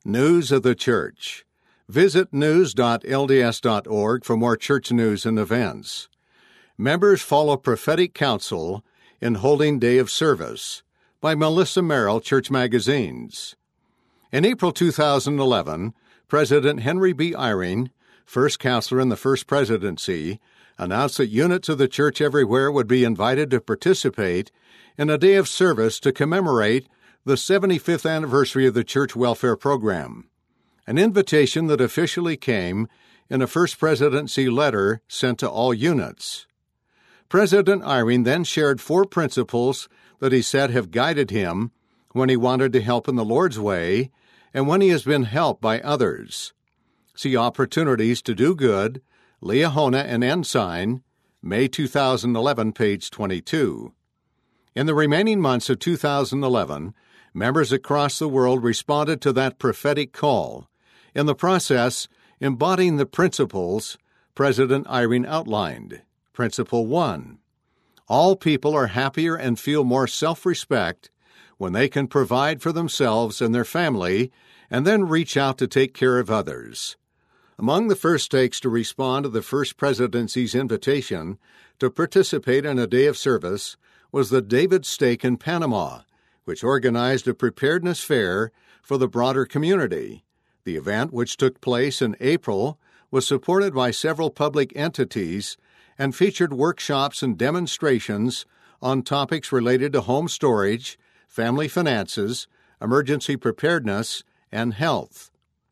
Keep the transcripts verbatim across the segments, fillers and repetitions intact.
News of the Church. Visit news dot l d s dot org for more church news and events. Members follow prophetic counsel in holding day of service by Melissa Merrill, Church Magazines. In April two thousand eleven, President Henry B. Eyring, first counselor in the First Presidency, announced that units of the church everywhere would be invited to participate in a day of service to commemorate the seventy-fifth anniversary of the Church Welfare Program, an invitation that officially came in a First Presidency letter sent to all units. President Eyring then shared four principles that he said have guided him when he wanted to help in the Lord's way and when he has been helped by others. See Opportunities to Do Good, Liahona and Ensign, May two thousand eleven, page twenty-two. In the remaining months of two thousand eleven, members across the world responded to that prophetic call, in the process embodying the principles President Eyring outlined. Principle one. All people are happier and feel more self-respect when they can provide for themselves and their family and then reach out to take care of others. Among the first stakes to respond to the First Presidency's invitation to participate in a day of service was the David Stake in Panama, which organized a preparedness fair for the broader community. The event, which took place in April, was supported by several public entities and featured workshops and demonstrations on topics related to home storage, family finances, emergency preparedness, and health.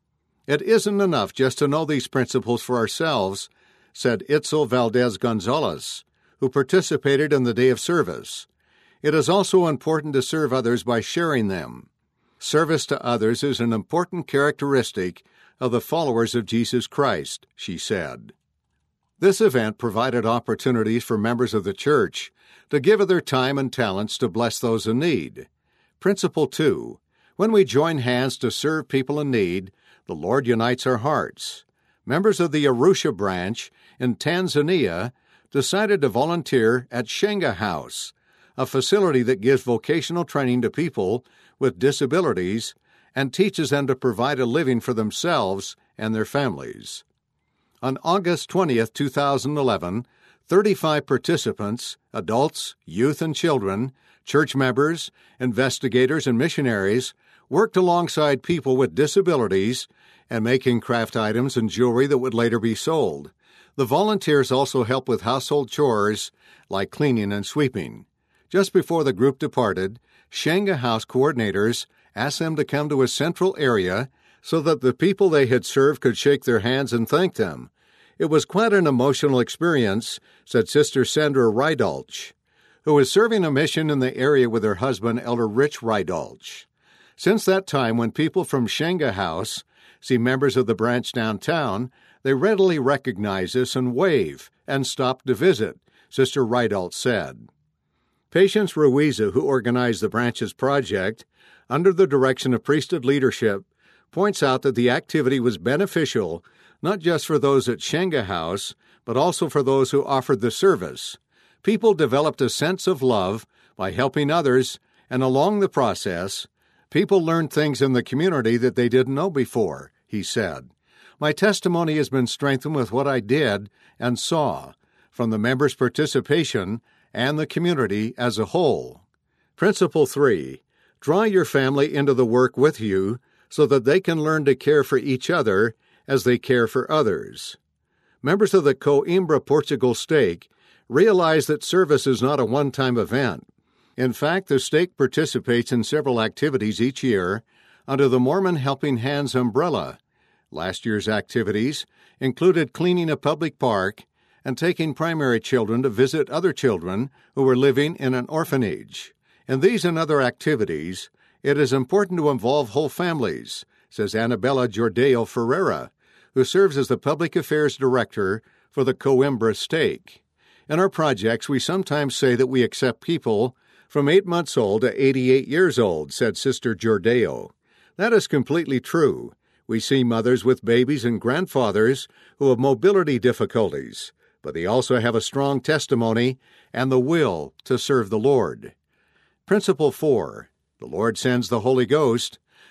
It isn't enough just to know these principles for ourselves, said Itzel Valdez Gonzalez, who participated in the day of service. It is also important to serve others by sharing them. Service to others is an important characteristic of the followers of Jesus Christ, she said. This event provided opportunities for members of the church to give of their time and talents to bless those in need. Principle two. When we join hands to serve people in need, the Lord unites our hearts. Members of the Arusha branch in Tanzania decided to volunteer at Shenga House, a facility that gives vocational training to people with disabilities and teaches them to provide a living for themselves and their families. On August twentieth, two thousand eleven, thirty-five participants, adults, youth, and children, church members, investigators, and missionaries, worked alongside people with disabilities and making craft items and jewelry that would later be sold. The volunteers also helped with household chores like cleaning and sweeping. Just before the group departed, Shenga House coordinators asked them to come to a central area so that the people they had served could shake their hands and thank them. It was quite an emotional experience, said Sister Sandra Rydalch, who is serving a mission in the area with her husband, Elder Rich Rydalch. Since that time, when people from Shenga House see members of the branch downtown, they readily recognize us and wave and stop to visit, Sister Rydalch said. Patience Ruiza, who organized the branch's project under the direction of priesthood leadership, points out that the activity was beneficial not just for those at Shenga House, but also for those who offered the service. People developed a sense of love by helping others, and along the process, people learned things in the community that they didn't know before, he said. My testimony has been strengthened with what I did and saw from the members' participation and the community as a whole. Principle three. Draw your family into the work with you so that they can learn to care for each other as they care for others. Members of the Coimbra Portugal Stake realize that service is not a one-time event. In fact, the stake participates in several activities each year under the Mormon Helping Hands umbrella. Last year's activities included cleaning a public park and taking primary children to visit other children who were living in an orphanage. In these and other activities, it is important to involve whole families, says Annabella Jordeo Ferreira, who serves as the Public Affairs Director for the Coimbra Stake. In our projects, we sometimes say that we accept people from eight months old to eighty-eight years old, said Sister Jordeo. That is completely true. We see mothers with babies and grandfathers who have mobility difficulties, but they also have a strong testimony and the will to serve the Lord. Principle four. The Lord sends the Holy Ghost.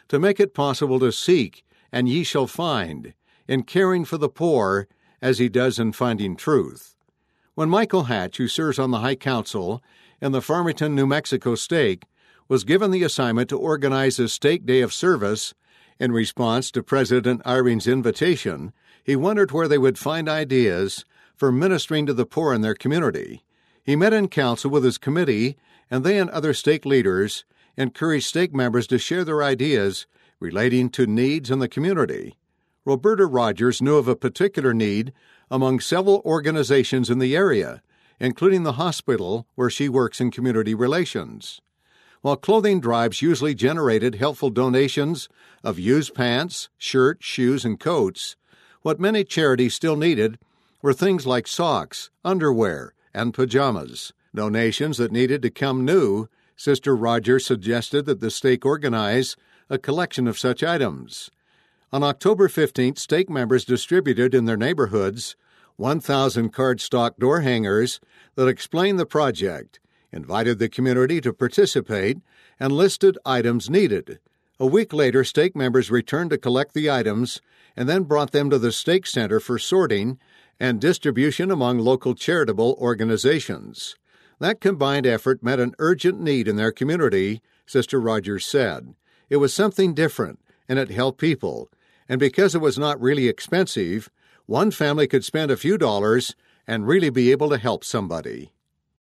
to make it possible to seek, and ye shall find, in caring for the poor, as he does in finding truth. When Michael Hatch, who serves on the High Council in the Farmington, New Mexico stake, was given the assignment to organize a stake day of service, in response to President Eyring's invitation, he wondered where they would find ideas for ministering to the poor in their community. He met in council with his committee, and they and other stake leaders encouraged stake members to share their ideas relating to needs in the community. Roberta Rogers knew of a particular need among several organizations in the area, including the hospital where she works in community relations. While clothing drives usually generated helpful donations of used pants, shirts, shoes, and coats, what many charities still needed were things like socks, underwear, and pajamas. Donations that needed to come new, Sister Rogers suggested that the stake organize a collection of such items. On October fifteenth, stake members distributed in their neighborhoods one thousand cardstock door hangers that explained the project, invited the community to participate, and listed items needed. A week later, stake members returned to collect the items and then brought them to the stake center for sorting and distribution among local charitable organizations. That combined effort met an urgent need in their community, Sister Rogers said. It was something different, and it helped people. And because it was not really expensive, one family could spend a few dollars and really be able to help somebody.